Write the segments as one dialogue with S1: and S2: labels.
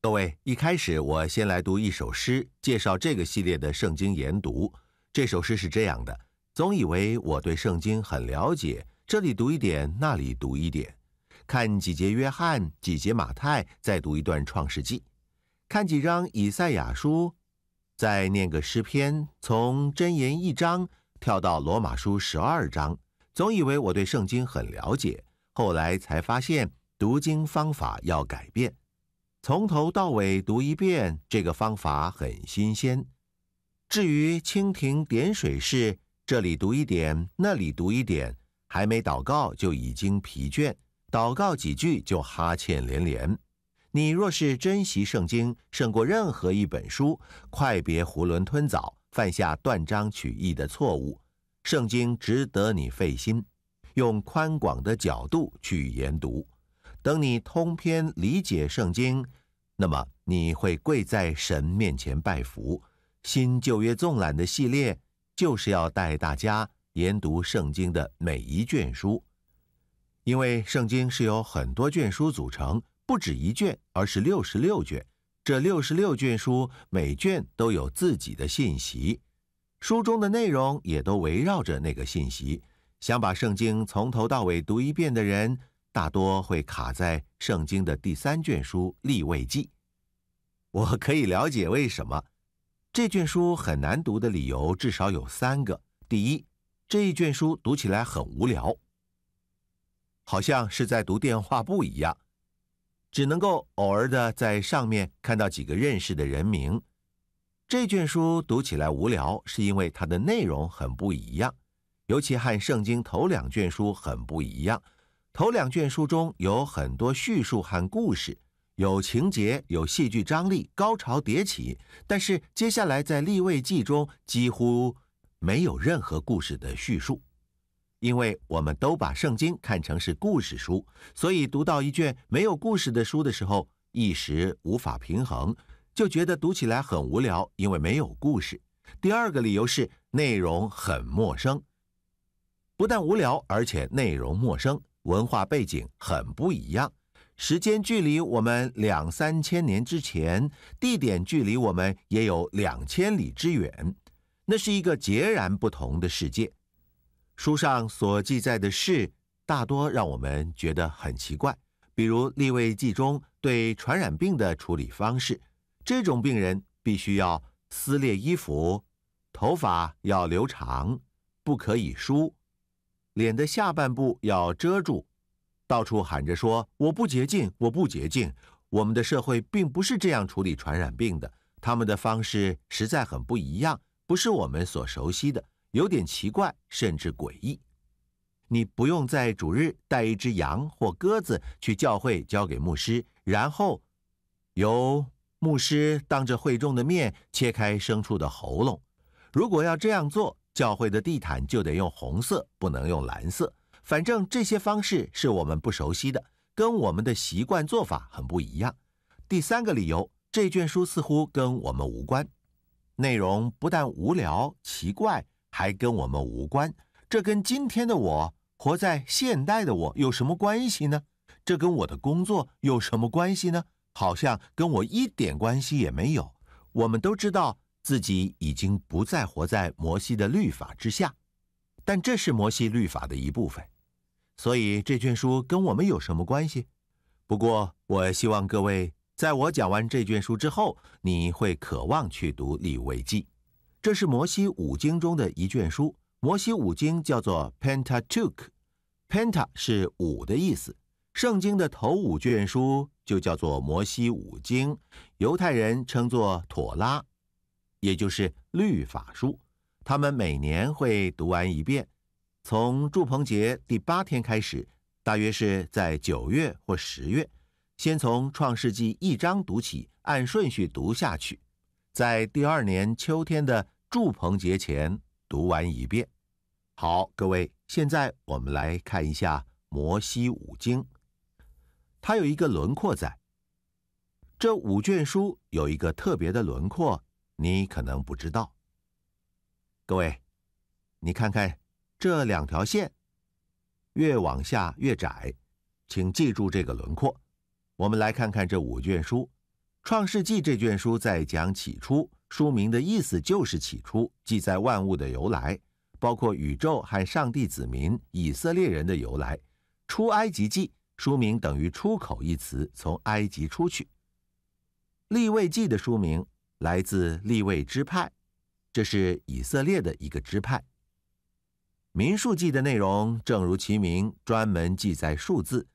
S1: 各位，一开始我先来读一首诗，介绍这个系列的圣经研读。这首诗是这样的：总以为我对圣经很了解，这里读一点，那里读一点，看几节约翰，几节马太，再读一段创世纪，看几章以赛亚书，再念个诗篇，从箴言1章跳到罗马书12章。总以为我对圣经很了解，后来才发现读经方法要改变，从头到尾读一遍，这个方法很新鲜。至于蜻蜓点水式，这里读一点，那里读一点，还没祷告就已经疲倦，祷告几句就哈欠连连。你若是珍惜圣经胜过任何一本书，快别囫囵吞枣，犯下断章取义的错误。圣经值得你费心，用宽广的角度去研读。等你通篇理解圣经，那么你会跪在神面前拜服。新旧约纵览的系列就是要带大家研读圣经的每一卷书，因为圣经是由很多卷书组成，不止一卷，而是66卷。这66卷书每卷都有自己的信息，书中的内容也都围绕着那个信息。想把圣经从头到尾读一遍的人，大多会卡在圣经的第3卷书利未记。我可以了解为什么这卷书很难读的理由至少有3个。第一，这一卷书读起来很无聊，好像是在读电话簿一样，只能够偶尔的在上面看到几个认识的人名。这卷书读起来无聊，是因为它的内容很不一样，尤其和圣经头2卷书很不一样。头2卷书中有很多叙述和故事，有情节，有戏剧张力，高潮迭起，但是接下来在利未记中几乎没有任何故事的叙述。因为我们都把圣经看成是故事书，所以读到一卷没有故事的书的时候，一时无法平衡，就觉得读起来很无聊，因为没有故事。第2个理由是内容很陌生，不但无聊，而且内容陌生，文化背景很不一样，时间距离我们2-3千年之前，地点距离我们也有2000里之远，那是一个截然不同的世界。书上所记载的事大多让我们觉得很奇怪，比如利未记中对传染病的处理方式，这种病人必须要撕裂衣服，头发要留长，不可以梳，脸的下半部要遮住，到处喊着说我不洁净，我不洁净。我们的社会并不是这样处理传染病的，他们的方式实在很不一样，不是我们所熟悉的，有点奇怪，甚至诡异。你不用在主日带一只羊或鸽子去教会交给牧师，然后由牧师当着会众的面切开牲畜的喉咙。如果要这样做，教会的地毯就得用红色，不能用蓝色。反正这些方式是我们不熟悉的，跟我们的习惯做法很不一样。第3个理由，这卷书似乎跟我们无关，内容不但无聊奇怪，还跟我们无关。这跟今天的我，活在现代的我有什么关系呢？这跟我的工作有什么关系呢？好像跟我一点关系也没有。我们都知道自己已经不再活在摩西的律法之下，但这是摩西律法的一部分，所以这卷书跟我们有什么关系？不过我希望各位在我讲完这卷书之后，你会渴望去读利未记。这是摩西5经中的一卷书，摩西5经叫做 Pentateuch， Penta 是5的意思。圣经的头5卷书就叫做摩西5经，犹太人称作妥拉，也就是律法书。他们每年会读完一遍，从住棚节第8天开始，大约是在9月或10月，先从创世纪1章读起，按顺序读下去，在第2年秋天的住棚节前读完一遍。好，各位，现在我们来看一下摩西5经。它有一个轮廓在，这5卷书有一个特别的轮廓，你可能不知道。各位，你看看这2条线，越往下越窄，请记住这个轮廓。我们来看看这5卷书， 创世纪这卷书在讲起初，书名的意思就是起初，记载万物的由来，包括宇宙和上帝子民以色列人的由来。出埃及记书名等于出口一词，从埃及出去。利未记的书名来自利未支派，这是以色列的一个支派。民数记的内容正如其名，专门记载数字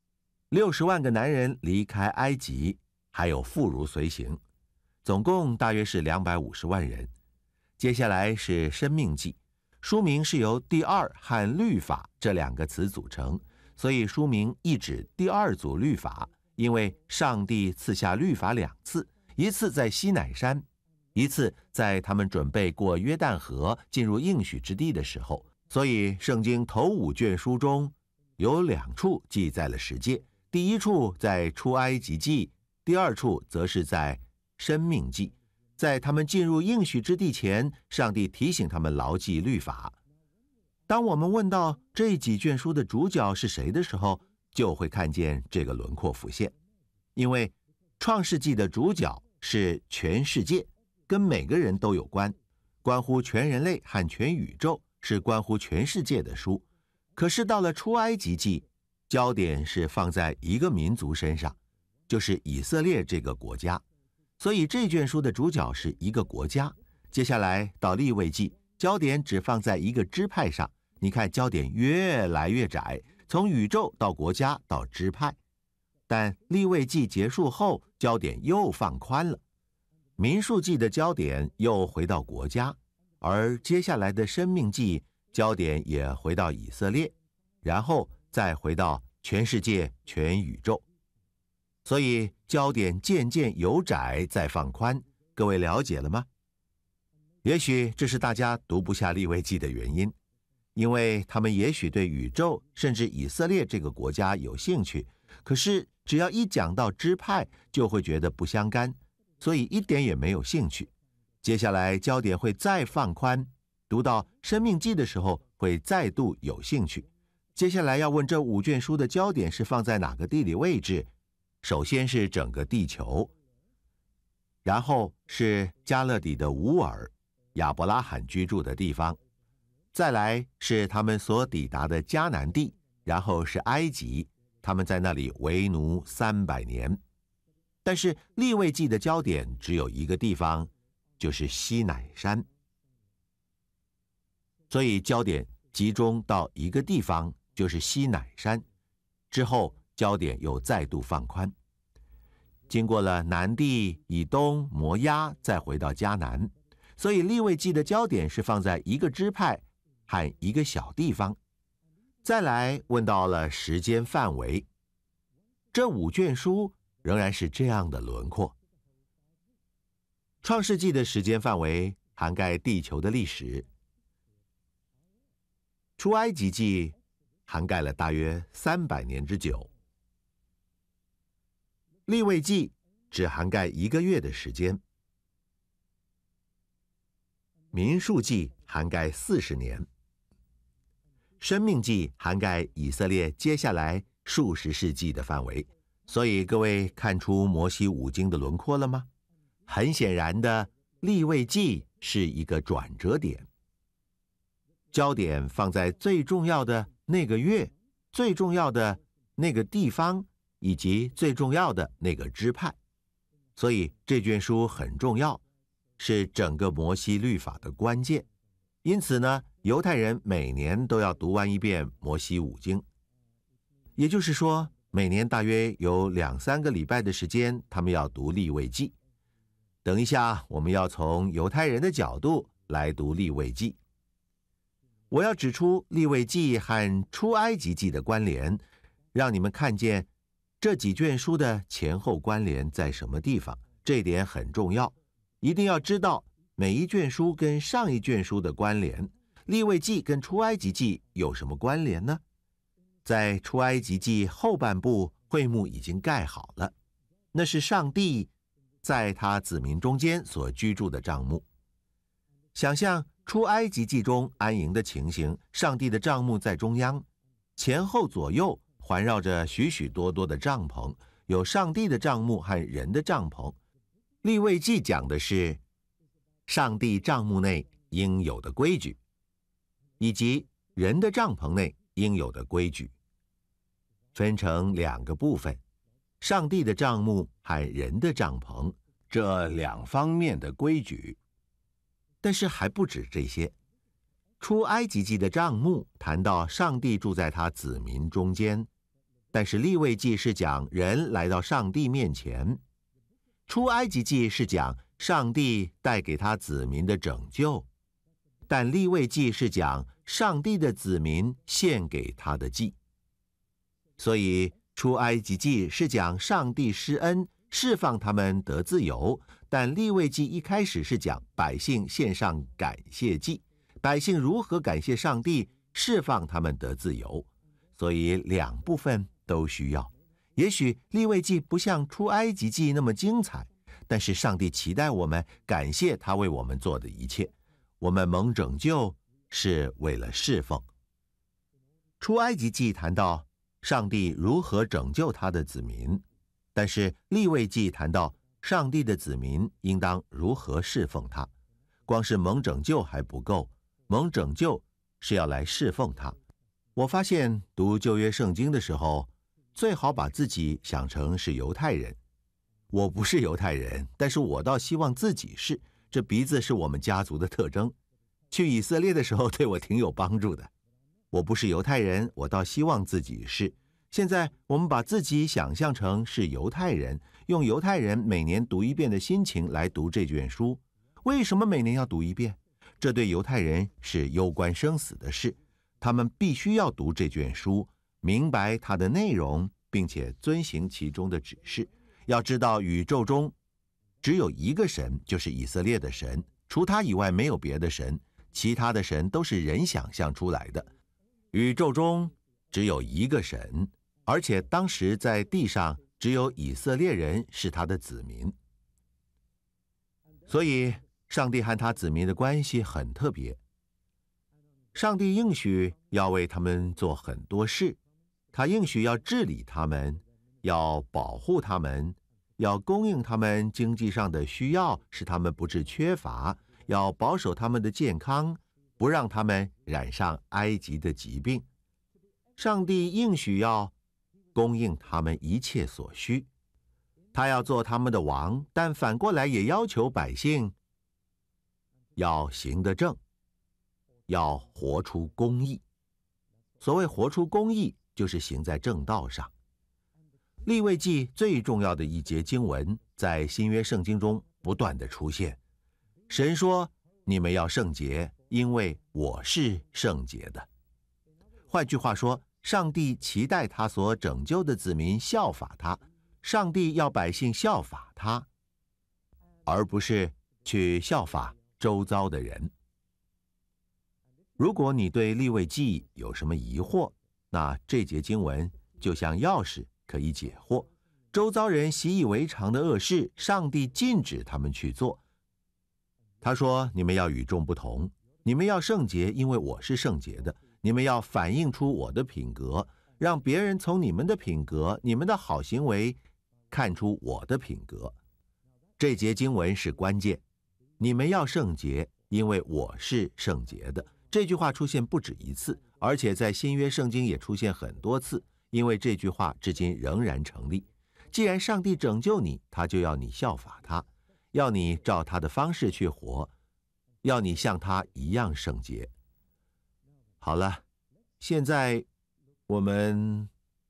S1: ，60万个男人离开埃及，还有妇孺随行，总共大约是250万人。接下来是申命记，书名是由第二和律法这2个词组成，所以书名意指第二组律法，因为上帝赐下律法2次，一次在西乃山，一次在他们准备过约旦河进入应许之地的时候。所以圣经头5卷书中有2处记载了十诫，第一处在出埃及记，第2处则是在申命记。在他们进入应许之地前，上帝提醒他们牢记律法。当我们问到这几卷书的主角是谁的时候，就会看见这个轮廓浮现。因为创世纪的主角是全世界，跟每个人都有关，关乎全人类和全宇宙，是关乎全世界的书。可是到了出埃及记，焦点是放在一个民族身上，就是以色列这个国家。所以这卷书的主角是一个国家。接下来到利未记，焦点只放在一个支派上。你看焦点越来越窄，从宇宙到国家到支派。但利未记结束后，焦点又放宽了。民数记的焦点又回到国家，而接下来的申命记焦点也回到以色列，然后再回到全世界全宇宙。所以焦点渐渐由窄再放宽，各位了解了吗？也许这是大家读不下利未记的原因，因为他们也许对宇宙甚至以色列这个国家有兴趣，可是只要一讲到支派就会觉得不相干，所以一点也没有兴趣。接下来焦点会再放宽，读到申命记的时候会再度有兴趣。接下来要问这5卷书的焦点是放在哪个地理位置，首先是整个地球，然后是加勒底的乌尔，亚伯拉罕居住的地方，再来是他们所抵达的迦南地，然后是埃及，他们在那里为奴300年。但是利未记的焦点只有一个地方，就是西乃山，所以焦点集中到一个地方，就是西乃山。之后焦点又再度放宽，经过了南地、以东、摩押，再回到迦南。所以利未记的焦点是放在一个支派和一个小地方。再来问到了时间范围，这5卷书仍然是这样的轮廓。创世纪的时间范围涵盖地球的历史，出埃及记涵盖了大约300年之久，利未记只涵盖1个月的时间，民数记涵盖40年，申命记涵盖以色列接下来数十世纪的范围。所以各位看出摩西5经的轮廓了吗？很显然的，利未记是一个转折点，焦点放在最重要的那个月、最重要的那个地方以及最重要的那个支派。所以这卷书很重要，是整个摩西律法的关键。因此呢，犹太人每年都要读完一遍摩西5经，也就是说每年大约有2-3个礼拜的时间，他们要读利未记。等一下，我们要从犹太人的角度来读利未记。我要指出利未记和出埃及记的关联，让你们看见这几卷书的前后关联在什么地方，这一点很重要。一定要知道每一卷书跟上一卷书的关联。利未记跟出埃及记有什么关联呢？在出埃及记后半部，会幕已经盖好了，那是上帝在他子民中间所居住的帐幕。想象出埃及记中安营的情形，上帝的帐幕在中央，前后左右环绕着许许多多的帐篷， 有上帝的帐幕和人的帐篷。利未记讲的是上帝帐幕内应有的规矩，以及人的帐篷内应有的规矩，分成2个部分，上帝的帐幕和人的帐篷这2方面的规矩。但是还不止这些，出埃及记的帐幕谈到上帝住在他子民中间，但是利未记是讲人来到上帝面前，出埃及记是讲上帝带给他子民的拯救，但利未记是讲上帝的子民献给他的祭。所以出埃及记是讲上帝施恩释放他们得自由，但利未记一开始是讲百姓献上感谢祭，百姓如何感谢上帝释放他们得自由。所以2部分都需要。也许利未记不像出埃及记那么精彩，但是上帝期待我们感谢他为我们做的一切。我们蒙拯救是为了侍奉。出埃及记谈到上帝如何拯救他的子民，但是利未记谈到上帝的子民应当如何侍奉他。光是蒙拯救还不够，蒙拯救是要来侍奉他。我发现读旧约圣经的时候，最好把自己想成是犹太人。我不是犹太人，但是我倒希望自己是，这鼻子是我们家族的特征，去以色列的时候对我挺有帮助的。我不是犹太人，我倒希望自己是。现在我们把自己想象成是犹太人，用犹太人每年读1遍的心情来读这卷书。为什么每年要读1遍？这对犹太人是攸关生死的事，他们必须要读这卷书，明白它的内容，并且遵行其中的指示。要知道宇宙中只有一个神，就是以色列的神，除他以外没有别的神，其他的神都是人想象出来的。宇宙中只有一个神，而且当时在地上只有以色列人是他的子民。所以上帝和他子民的关系很特别。上帝应许要为他们做很多事，他应许要治理他们，要保护他们，要供应他们经济上的需要，使他们不致缺乏，要保守他们的健康，不让他们染上埃及的疾病。上帝应许要供应他们一切所需，他要做他们的王，但反过来也要求百姓要行得正，要活出公义。所谓活出公义，就是行在正道上。利未记最重要的一节经文在新约圣经中不断的出现。神说，你们要圣洁，因为我是圣洁的。换句话说，上帝期待他所拯救的子民效法他，上帝要百姓效法他，而不是去效法周遭的人。如果你对利未记有什么疑惑，那这节经文就像钥匙，可以解惑。周遭人习以为常的恶事，上帝禁止他们去做。他说，你们要与众不同，你们要圣洁，因为我是圣洁的。你们要反映出我的品格，让别人从你们的品格，你们的好行为看出我的品格。这节经文是关键，你们要圣洁，因为我是圣洁的。这句话出现不止一次，而且在新约圣经也出现很多次，因为这句话至今仍然成立。既然上帝拯救你，他就要你效法他，要你照他的方式去活，要你像他一样圣洁。好了，现在我们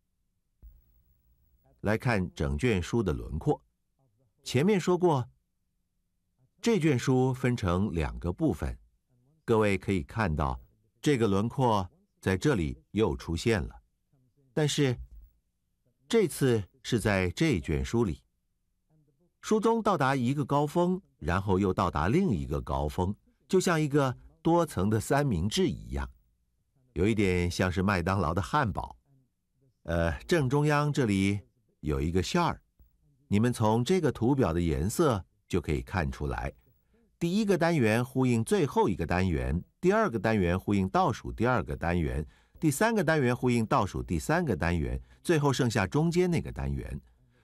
S1: 来看整卷书的轮廓。前面说过，这卷书分成2个部分，各位可以看到这个轮廓在这里又出现了，但是这次是在这卷书里，书中到达一个高峰，然后又到达另一个高峰，就像一个多层的三明治一样，有一点像是麦当劳的汉堡。正中央这里有一个馅儿，你们从这个图表的颜色就可以看出来，第一个单元呼应最后一个单元，第2个单元呼应倒数第2个单元，第3个单元呼应倒数第3个单元，最后剩下中间那个单元。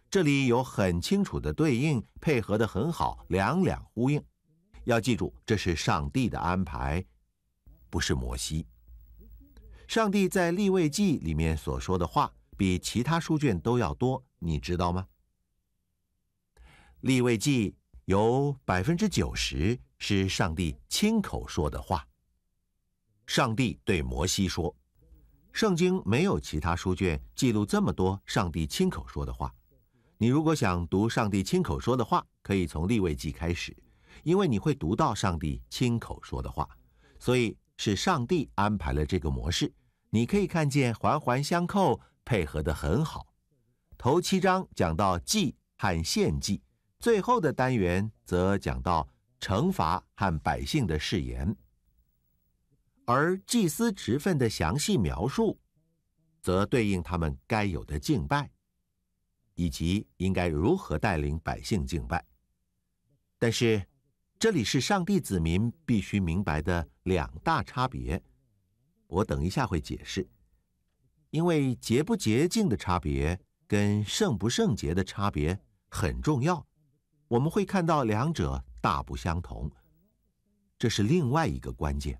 S1: 这里有很清楚的对应，配合得很好，两两呼应。要记住，这是上帝的安排，不是摩西。上帝在利未记里面所说的话，比其他书卷都要多，你知道吗？利未记有90%是上帝亲口说的话。上帝对摩西说，圣经没有其他书卷记录这么多上帝亲口说的话。你如果想读上帝亲口说的话，可以从利未记开始，因为你会读到上帝亲口说的话，所以是上帝安排了这个模式。你可以看见环环相扣，配合得很好。头7章讲到祭和献祭，最后的单元则讲到惩罚和百姓的誓言。而祭司职分的详细描述，则对应他们该有的敬拜，以及应该如何带领百姓敬拜。但是这里是上帝子民必须明白的两大差别，我等一下会解释。因为洁不洁净的差别跟圣不圣洁的差别很重要，我们会看到两者大不相同，这是另外一个关键。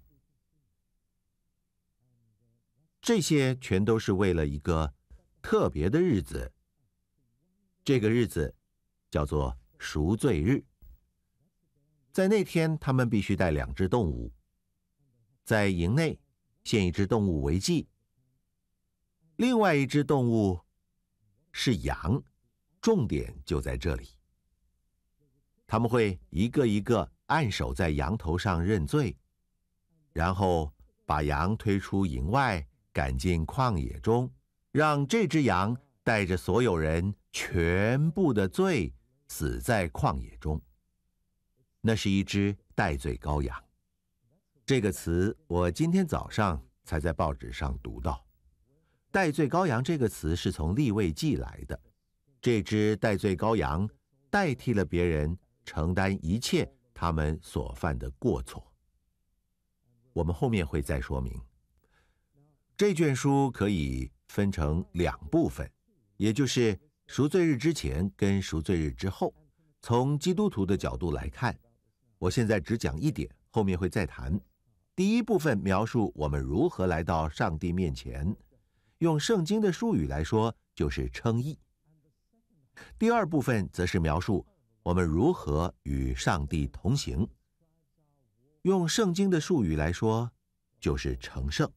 S1: 这些全都是为了一个特别的日子，这个日子叫做赎罪日。在那天，他们必须带2只动物，在营内献1只动物为祭，另外1只动物是羊，重点就在这里。他们会一个一个按手在羊头上认罪，然后把羊推出营外，赶进旷野中，让这只羊带着所有人全部的罪死在旷野中。那是1只代罪羔羊。这个词我今天早上才在报纸上读到。代罪羔羊这个词是从利未记来的，这只代罪羔羊代替了别人承担一切他们所犯的过错。我们后面会再说明。这卷书可以分成2部分，也就是赎罪日之前跟赎罪日之后。从基督徒的角度来看，我现在只讲一点，后面会再谈。第一部分描述我们如何来到上帝面前，用圣经的术语来说就是称义。第二部分则是描述我们如何与上帝同行，用圣经的术语来说就是成圣。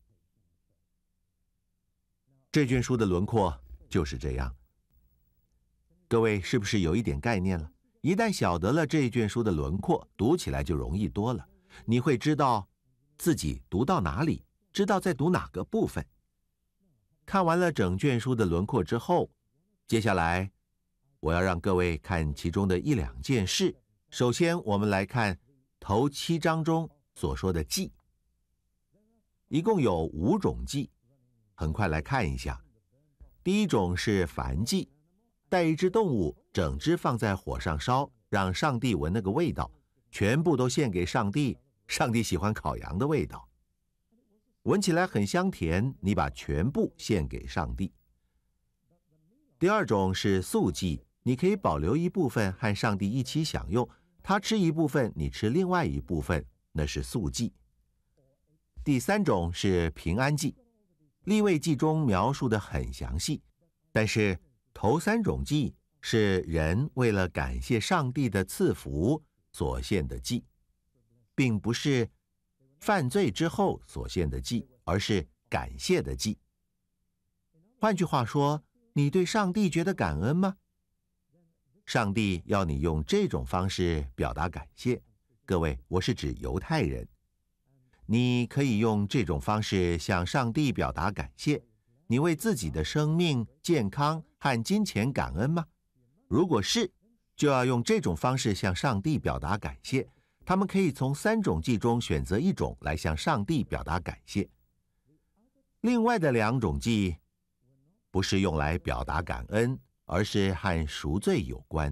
S1: 这卷书的轮廓就是这样，各位是不是有一点概念了？一旦晓得了这卷书的轮廓，读起来就容易多了。你会知道自己读到哪里，知道在读哪个部分。看完了整卷书的轮廓之后，接下来我要让各位看其中的1、2件事。首先我们来看头7章中所说的祭，一共有5种祭，很快来看一下。第一种是燔祭，带1只动物，整只放在火上烧，让上帝闻那个味道，全部都献给上帝。上帝喜欢烤羊的味道，闻起来很香甜，你把全部献给上帝。第二种是素祭，你可以保留一部分和上帝一起享用，他吃一部分，你吃另外一部分，那是素祭。第三种是平安祭，利未记中描述得很详细，但是头3种祭是人为了感谢上帝的赐福所献的祭，并不是犯罪之后所献的祭，而是感谢的祭。换句话说，你对上帝觉得感恩吗？上帝要你用这种方式表达感谢。各位，我是指犹太人。你可以用这种方式向上帝表达感谢。你为自己的生命、健康和金钱感恩吗？如果是，就要用这种方式向上帝表达感谢。他们可以从3种祭中选择1种来向上帝表达感谢。另外的2种祭不是用来表达感恩，而是和赎罪有关。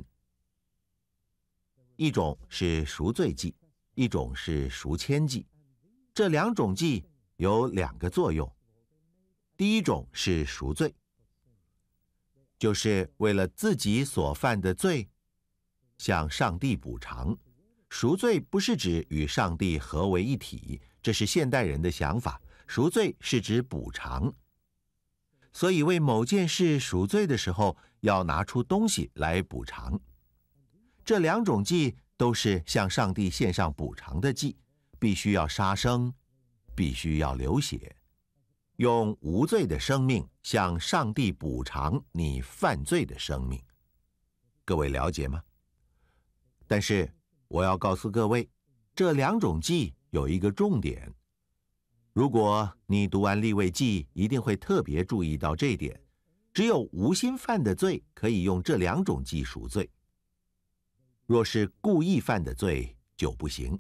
S1: 一种是赎罪祭，一种是赎愆祭。这2种祭有2个作用。第一种是赎罪。 就是为了自己所犯的罪，向上帝补偿。赎罪不是指与上帝合为一体，这是现代人的想法。赎罪是指补偿。所以为某件事赎罪的时候，要拿出东西来补偿。这两种祭都是向上帝献上补偿的祭，必须要杀生，必须要流血，用无罪的生命向上帝补偿你犯罪的生命。各位了解吗？但是我要告诉各位，这两种祭有一个重点。如果你读完利未记，一定会特别注意到这一点。只有无心犯的罪可以用这两种祭赎罪，若是故意犯的罪就不行。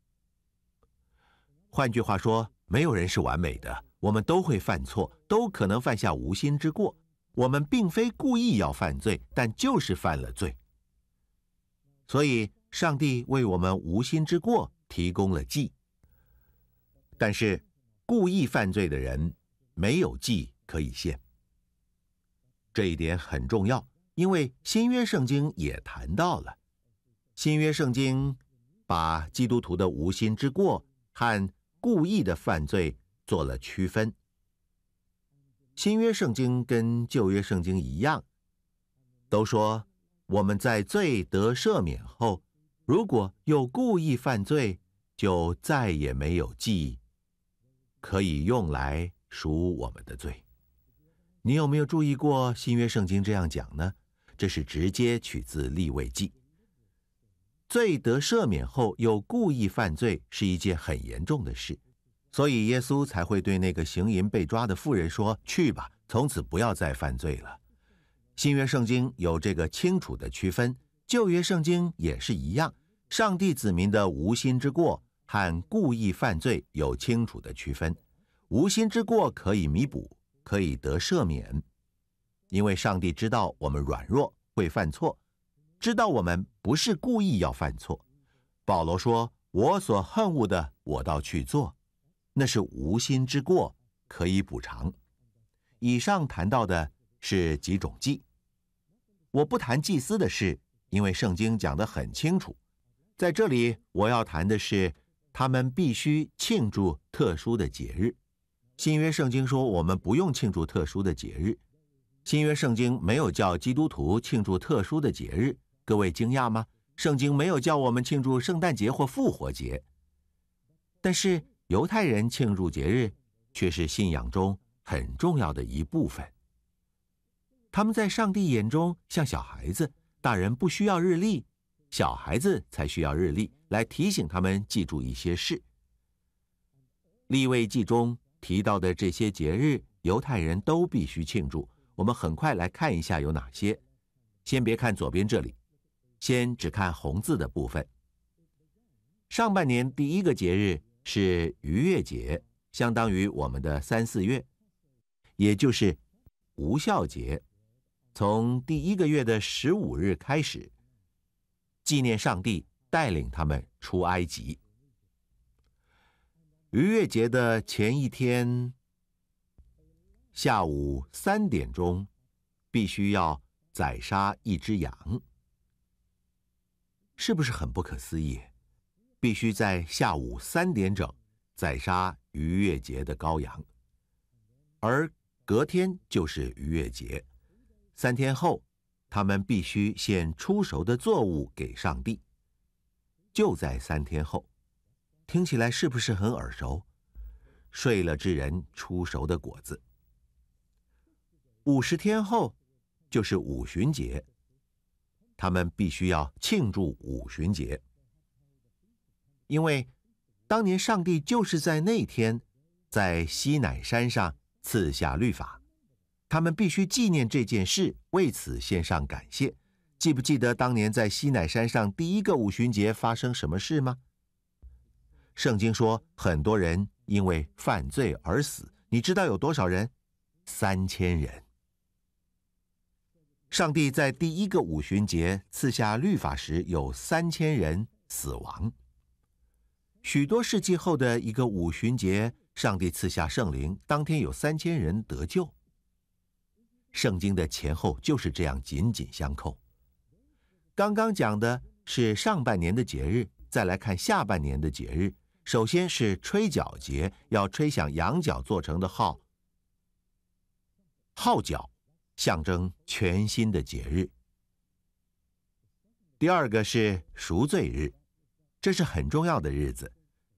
S1: 换句话说，没有人是完美的，我们都会犯错，都可能犯下无心之过。我们并非故意要犯罪，但就是犯了罪。所以上帝为我们无心之过提供了祭。但是故意犯罪的人没有祭可以献。这一点很重要，因为新约圣经也谈到了。新约圣经把基督徒的无心之过和故意的犯罪做了区分。新约圣经跟旧约圣经一样，都说我们在罪得赦免后，如果又故意犯罪，就再也没有祭可以用来赎我们的罪。你有没有注意过新约圣经这样讲呢？这是直接取自利未记。罪得赦免后又故意犯罪是一件很严重的事，所以耶稣才会对那个行淫被抓的妇人说，去吧，从此不要再犯罪了。新约圣经有这个清楚的区分，旧约圣经也是一样，上帝子民的无心之过和故意犯罪有清楚的区分。无心之过可以弥补，可以得赦免，因为上帝知道我们软弱会犯错，知道我们不是故意要犯错。保罗说，我所恨恶的我倒去做，那是无心之过，可以补偿。以上谈到的是几种祭。我不谈祭司的事，因为圣经讲得很清楚。在这里我要谈的是他们必须庆祝特殊的节日。新约圣经说我们不用庆祝特殊的节日，新约圣经没有叫基督徒庆祝特殊的节日。各位惊讶吗？圣经没有叫我们庆祝圣诞节或复活节。但是犹太人庆祝节日却是信仰中很重要的一部分。他们在上帝眼中像小孩子，大人不需要日历，小孩子才需要日历来提醒他们记住一些事。利未记中提到的这些节日，犹太人都必须庆祝。我们很快来看一下有哪些。先别看左边这里，先只看红字的部分。上半年第一个节日是逾越节，相当于我们的3、4月，也就是无酵节。从第一个月的15日开始，纪念上帝带领他们出埃及。逾越节的前一天下午3点钟，必须要宰杀一只羊。是不是很不可思议？必须在下午3点整宰杀逾越节的羔羊，而隔天就是逾越节。3天后，他们必须献出熟的作物给上帝。就在3天后，听起来是不是很耳熟？睡了之人出熟的果子。50天后就是五旬节，他们必须要庆祝五旬节，因为当年上帝就是在那天在西乃山上赐下律法，他们必须纪念这件事，为此献上感谢。记不记得当年在西乃山上第一个五旬节发生什么事吗？圣经说很多人因为犯罪而死，你知道有多少人？3000人。上帝在第一个五旬节赐下律法时，有3000人死亡。许多世纪后的一个五旬节，上帝赐下圣灵，当天有3000人得救。 圣经的前后就是这样紧紧相扣。刚刚讲的是上半年的节日，再来看下半年的节日。首先是吹角节，要吹响羊角做成的号，号角象征全新的节日。第二个是赎罪日，这是很重要的日子，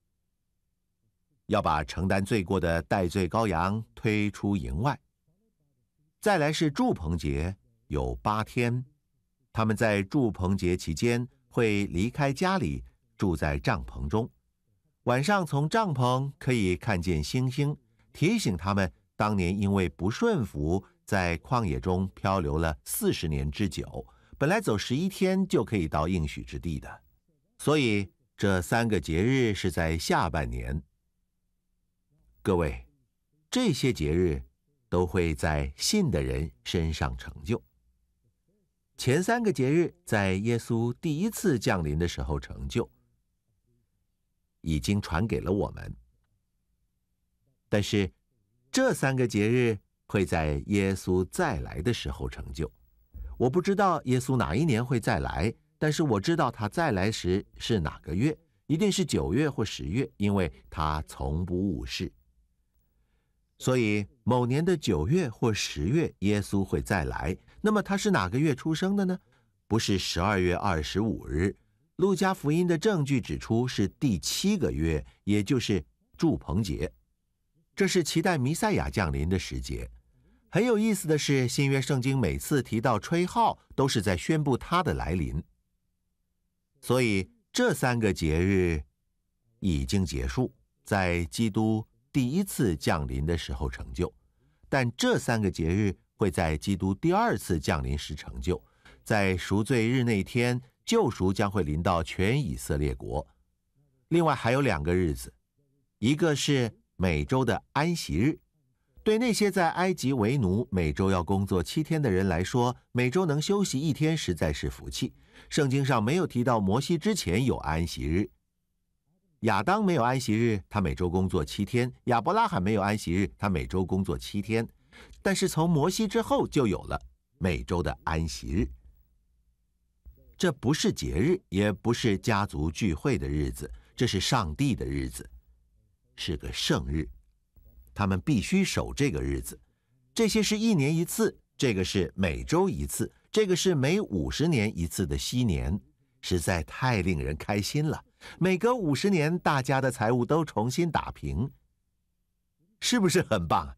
S1: 要把承担罪过的代罪羔羊推出营外。再来是住棚节，有8天，他们在住棚节期间会离开家里，住在帐篷中。晚上从帐篷可以看见星星，提醒他们当年因为不顺服，在旷野中漂流了40年之久，本来走11天就可以到应许之地的。所以这3个节日是在下半年。各位，这些节日都会在信的人身上成就。前3个节日在耶稣第一次降临的时候成就，已经传给了我们。但是这3个节日会在耶稣再来的时候成就。我不知道耶稣哪一年会再来，但是我知道他再来时是哪个月，一定是9月或10月，因为他从不误事。所以某年的9月或10月耶稣会再来。那么他是哪个月出生的呢？不是12月25日。路加福音的证据指出是第7个月，也就是住棚节。这是期待弥赛亚降临的时节。很有意思的是，新约圣经每次提到吹号，都是在宣布他的来临。所以这3个节日已经结束，在基督第一次降临的时候成就，但这3个节日会在基督第2次降临时成就。在赎罪日那天，救赎将会临到全以色列国。另外还有2个日子，一个是每周的安息日。对那些在埃及为奴，每周要工作7天的人来说，每周能休息1天实在是福气。圣经上没有提到摩西之前有安息日。亚当没有安息日，他每周工作7天；亚伯拉罕没有安息日，他每周工作7天。但是从摩西之后就有了每周的安息日。这不是节日，也不是家族聚会的日子，这是上帝的日子，是个圣日。他们必须守这个日子。这些是1年1次，这个是每周1次，这个是每50年1次的禧年，实在太令人开心了。每隔50年，大家的财务都重新打平，是不是很棒啊？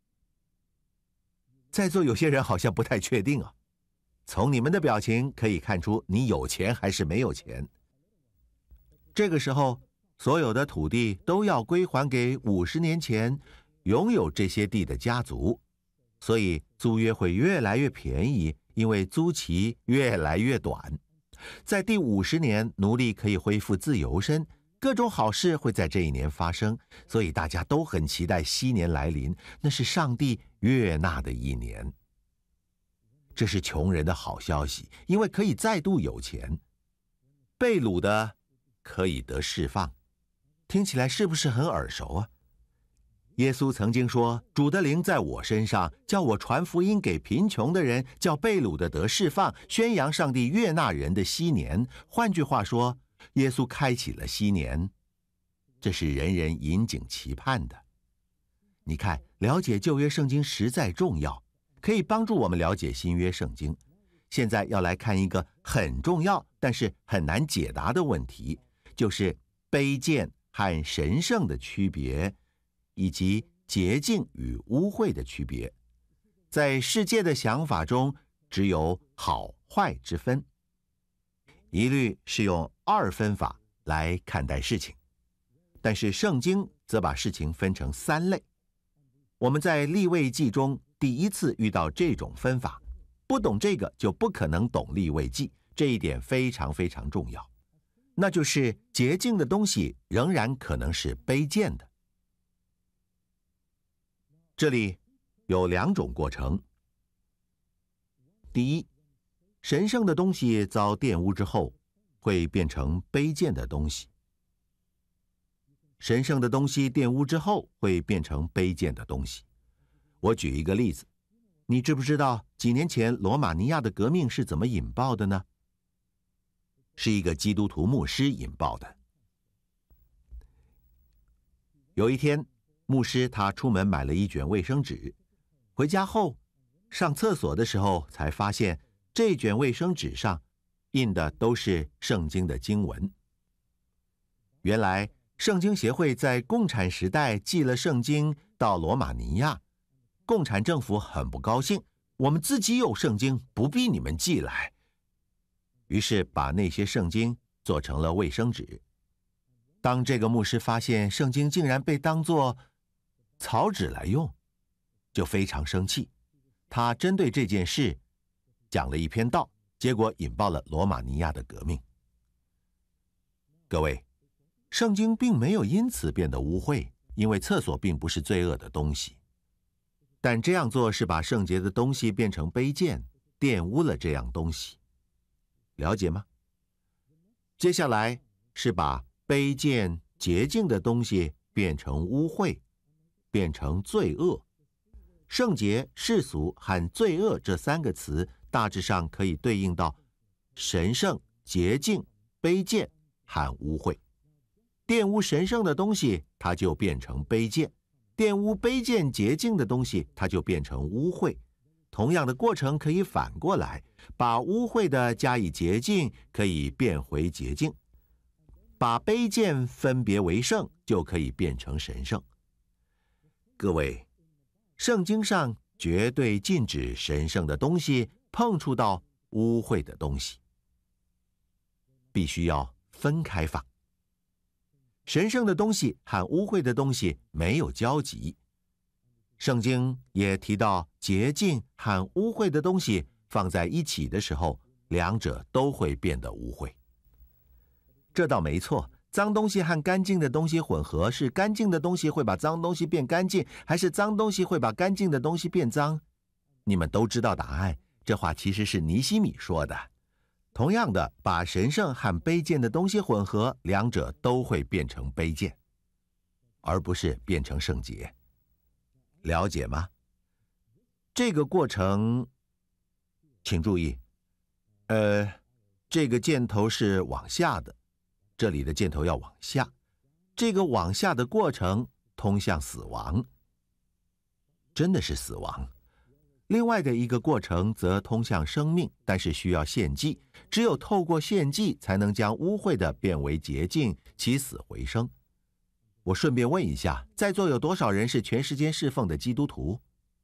S1: 在座有些人好像不太确定啊，从你们的表情可以看出你有钱还是没有钱。这个时候，所有的土地都要归还给50年前拥有这些地的家族，所以租约会越来越便宜，因为租期越来越短。在第50年，奴隶可以恢复自由身，各种好事会在这一年发生，所以大家都很期待禧年来临，那是上帝悦纳的一年。这是穷人的好消息，因为可以再度有钱。被掳的可以得释放，听起来是不是很耳熟啊？耶稣曾经说，主的灵在我身上，叫我传福音给贫穷的人，叫被掳的得释放，宣扬上帝悦纳人的禧年。换句话说，耶稣开启了禧年，这是人人引颈期盼的。你看，了解旧约圣经实在重要，可以帮助我们了解新约圣经。现在要来看一个很重要但是很难解答的问题，就是卑贱和神圣的区别，以及洁净与污秽的区别。在世界的想法中，只有好坏之分，一律是用2分法来看待事情。但是圣经则把事情分成3类。我们在利未记中第一次遇到这种分法，不懂这个就不可能懂利未记，这一点非常非常重要。那就是洁净的东西仍然可能是卑贱的。这里有2种过程。第一，神圣的东西遭玷污之后，会变成卑贱的东西。神圣的东西玷污之后，会变成卑贱的东西。我举一个例子， 你知不知道几年前罗马尼亚的革命是怎么引爆的呢？是一个基督徒牧师引爆的。有一天，牧师他出门买了一卷卫生纸，回家后上厕所的时候才发现这卷卫生纸上印的都是圣经的经文。原来圣经协会在共产时代寄了圣经到罗马尼亚，共产政府很不高兴，我们自己有圣经，不必你们寄来。于是把那些圣经做成了卫生纸。当这个牧师发现圣经竟然被当作草纸来用，就非常生气。他针对这件事讲了一篇道，结果引爆了罗马尼亚的革命。各位，圣经并没有因此变得污秽，因为厕所并不是罪恶的东西。但这样做是把圣洁的东西变成卑贱，玷污了这样东西。了解吗？接下来是把卑贱洁净的东西变成污秽，变成罪恶。圣洁、世俗和罪恶这三个词大致上可以对应到神圣、洁净、卑贱和污秽。玷污神圣的东西，它就变成卑贱；玷污卑贱洁净的东西，它就变成污秽。同样的过程可以反过来，把污秽的加以洁净，可以变回洁净；把卑贱分别为圣，就可以变成神圣。各位，圣经上绝对禁止神圣的东西碰触到污秽的东西，必须要分开放。神圣的东西和污秽的东西没有交集。圣经也提到洁净和污秽的东西放在一起的时候，两者都会变得污秽。这倒没错，脏东西和干净的东西混合，是干净的东西会把脏东西变干净，还是脏东西会把干净的东西变脏？你们都知道答案，这话其实是尼希米说的。同样的，把神圣和卑贱的东西混合，两者都会变成卑贱，而不是变成圣洁。了解吗？这个过程，请注意，这个箭头是往下的，这里的箭头要往下，这个往下的过程通向死亡，真的是死亡。另外的一个过程则通向生命，但是需要献祭，只有透过献祭才能将污秽的变为洁净，起死回生。我顺便问一下，在座有多少人是全时间侍奉的基督徒？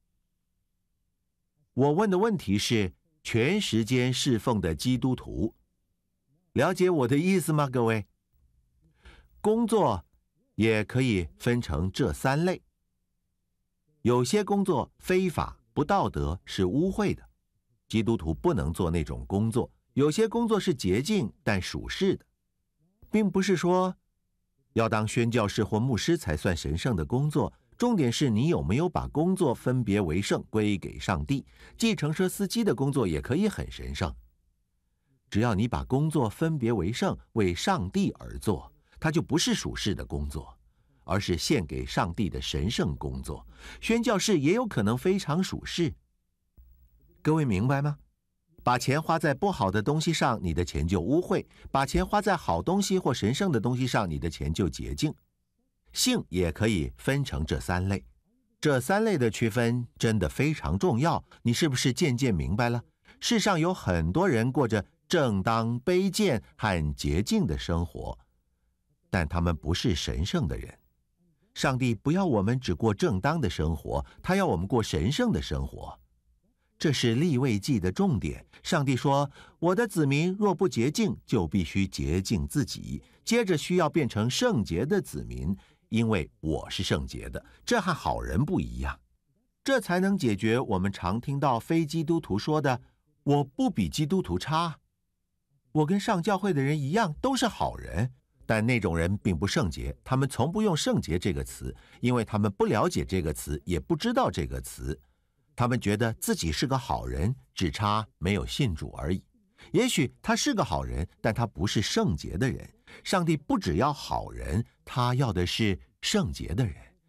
S1: 我问的问题是全时间侍奉的基督徒。了解我的意思吗，各位？工作也可以分成这三类。有些工作非法、不道德，是污秽的，基督徒不能做那种工作。有些工作是洁净但属世的，并不是说要当宣教士或牧师才算神圣的工作，重点是你有没有把工作分别为圣，归给上帝。计程车司机的工作也可以很神圣，只要你把工作分别为圣，为上帝而做，它就不是属世的工作，而是献给上帝的神圣工作。宣教士也有可能非常属世。各位明白吗？把钱花在不好的东西上，你的钱就污秽；把钱花在好东西或神圣的东西上，你的钱就洁净。性也可以分成这三类，这三类的区分真的非常重要。你是不是渐渐明白了？世上有很多人过着正当、卑贱和洁净的生活，但他们不是神圣的人。上帝不要我们只过正当的生活，他要我们过神圣的生活。这是利未记的重点。上帝说，我的子民若不洁净，就必须洁净自己，接着需要变成圣洁的子民，因为我是圣洁的。这和好人不一样，这才能解决我们常听到非基督徒说的，我不比基督徒差，我跟上教会的人一样，都是好人。但那种人并不圣洁，他们从不用圣洁这个词，因为他们不了解这个词，也不知道这个词。他们觉得自己是个好人，只差没有信主而已。也许他是个好人，但他不是圣洁的人。上帝不只要好人，他要的是圣洁的人。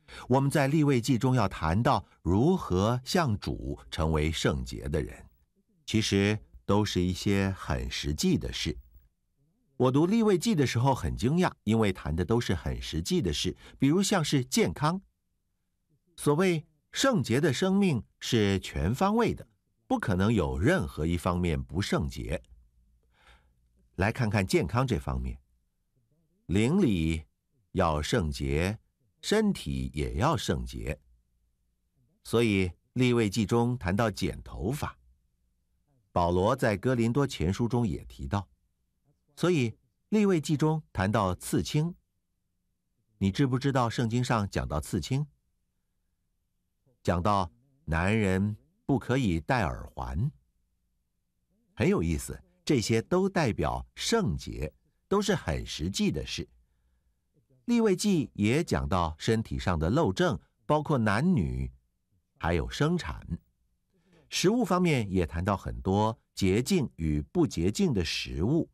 S1: 我们在利未记中要谈到如何向主成为圣洁的人，其实都是一些很实际的事。我读利未记的时候很惊讶，因为谈的都是很实际的事，比如像是健康。所谓圣洁的生命是全方位的，不可能有任何一方面不圣洁。来看看健康这方面，灵里要圣洁，身体也要圣洁。所以利未记中谈到剪头发，保罗在哥林多前书中也提到，所以利未记中谈到刺青。你知不知道圣经上讲到刺青？讲到男人不可以戴耳环，很有意思，这些都代表圣洁，都是很实际的事。利未记也讲到身体上的漏症，包括男女，还有生产。食物方面也谈到很多洁净与不洁净的食物。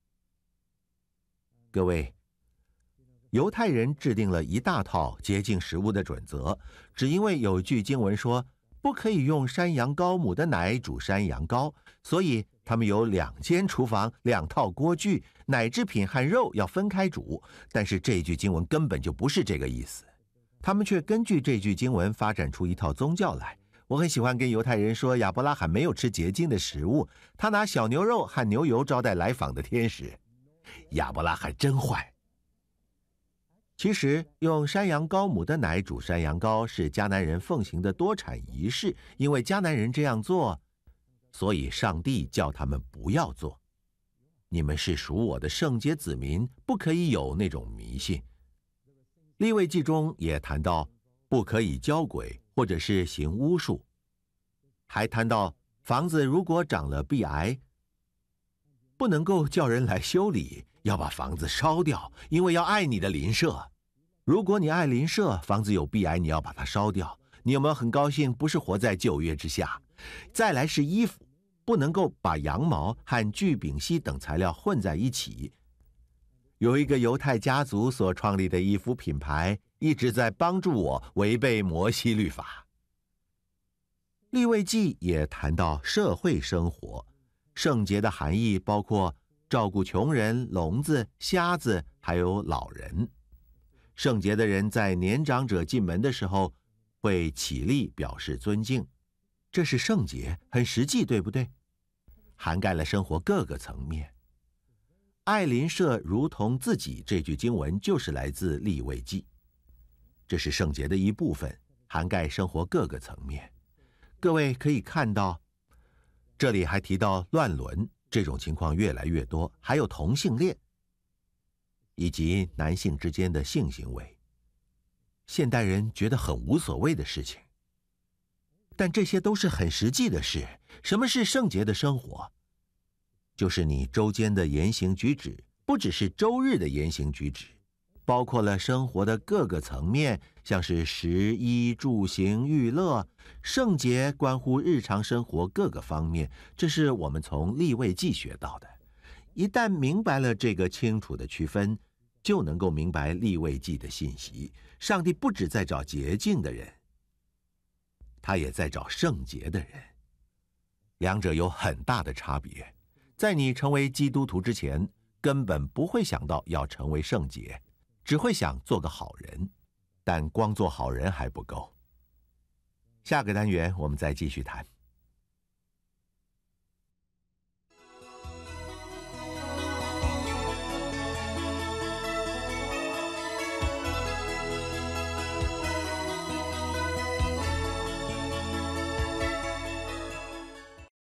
S1: 各位，犹太人制定了一大套洁净食物的准则，只因为有句经文说不可以用山羊羔母的奶煮山羊羔，所以他们有2间厨房，2套锅具，奶制品和肉要分开煮。但是这句经文根本就不是这个意思，他们却根据这句经文发展出一套宗教来。我很喜欢跟犹太人说，亚伯拉罕没有吃洁净的食物，他拿小牛肉和牛油招待来访的天使。亚伯拉罕真坏。其实用山羊羔母的奶煮山羊羔是迦南人奉行的多产仪式，因为迦南人这样做，所以上帝叫他们不要做。你们是属我的圣洁子民，不可以有那种迷信。利未记中也谈到不可以交鬼或者是行巫术，还谈到房子如果长了壁癌，不能够叫人来修理，要把房子烧掉，因为要爱你的邻舍。如果你爱邻舍，房子有壁癌，你要把它烧掉。你有没有很高兴不是活在旧约之下？再来是衣服，不能够把羊毛和聚丙烯等材料混在一起。有一个犹太家族所创立的衣服品牌，一直在帮助我违背摩西律法。利未记也谈到社会生活，圣洁的含义包括照顾穷人、聋子、瞎子，还有老人。圣洁的人在年长者进门的时候会起立表示尊敬，这是圣洁，很实际，对不对？涵盖了生活各个层面。爱邻舍如同自己这句经文就是来自利未记，这是圣洁的一部分，涵盖生活各个层面。各位可以看到，这里还提到乱伦，这种情况越来越多，还有同性恋，以及男性之间的性行为。现代人觉得很无所谓的事情，但这些都是很实际的事。什么是圣洁的生活？就是你周间的言行举止，不只是周日的言行举止，包括了生活的各个层面，像是食衣住行娱乐。圣洁关乎日常生活各个方面，这是我们从利未记学到的。一旦明白了这个清楚的区分，就能够明白利未记的信息。上帝不只在找洁净的人，他也在找圣洁的人，两者有很大的差别。在你成为基督徒之前，根本不会想到要成为圣洁，只会想做个好人，但光做好人还不够。下个单元我们再继续谈。